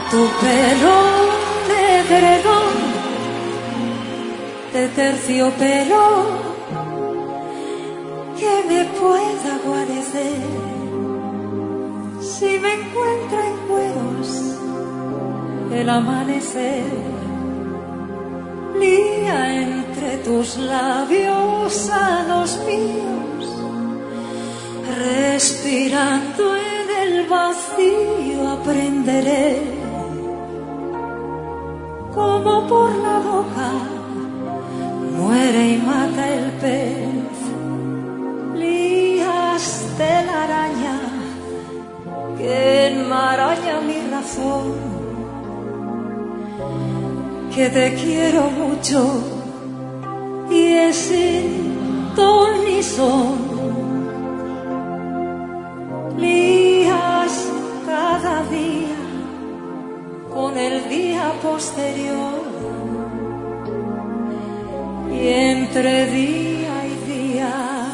Tu pelo negro de terciopelo que me pueda guarecer si me encuentra en juegos el amanecer. Lía entre tus labios a los míos, respirando en el vacío aprenderé cómo por la boca muere y mata el pez. Lías de la araña que enmaraña mi razón, que te quiero mucho y es sin ton ni son. Lías cada día con el día posterior, y entre día y día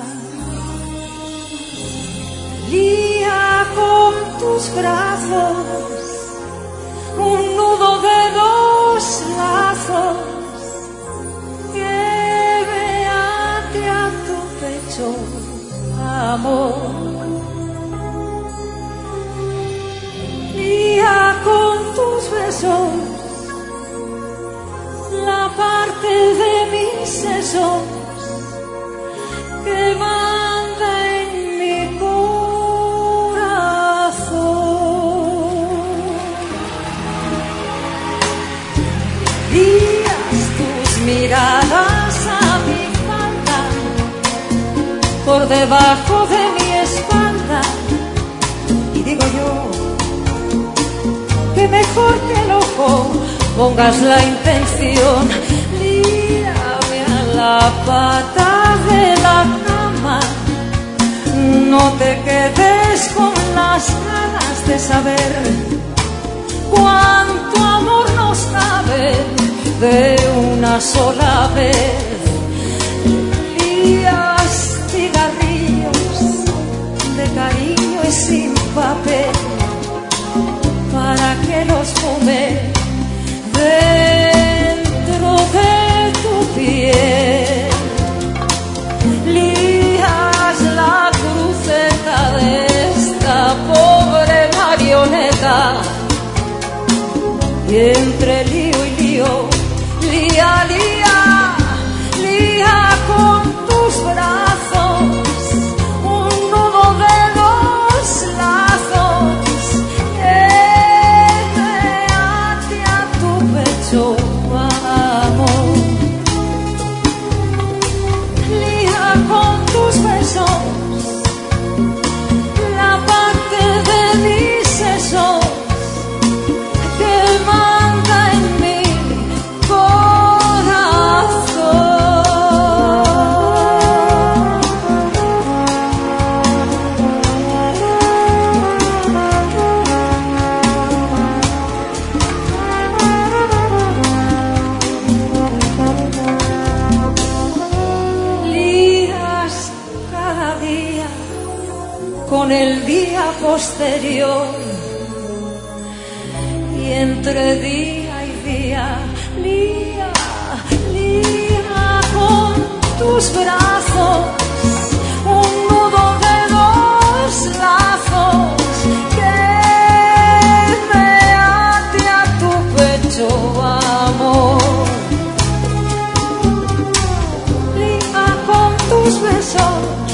lía con tus brazos un nudo de dos lazos que me ate a tu pecho, amor. Lía con tus besos la parte de mis sesos que manda en mi corazón. Lías tus miradas a mi falda por debajo de mi espalda, y digo yo que mejor que el ojo pongas la intención. Líame a la pata de la cama, no te quedes con las ganas de saber cuánto amor nos cabe de una sola vez. Lías cigarrillos de cariño y sin papel para que los fume dentro de tu piel. Lías la cruceta de esta pobre marioneta, y entre lío y lío, lía, lía, lía con tus brazos un nudo de dos lazos que me ate a tu pecho, amor. Lía con tus besos la parte de mis sesos que manda en mi con el día posterior, y entre día y día lía, lía con tus brazos un nudo de dos lazos que me ate a tu pecho, amor. Lía con tus besos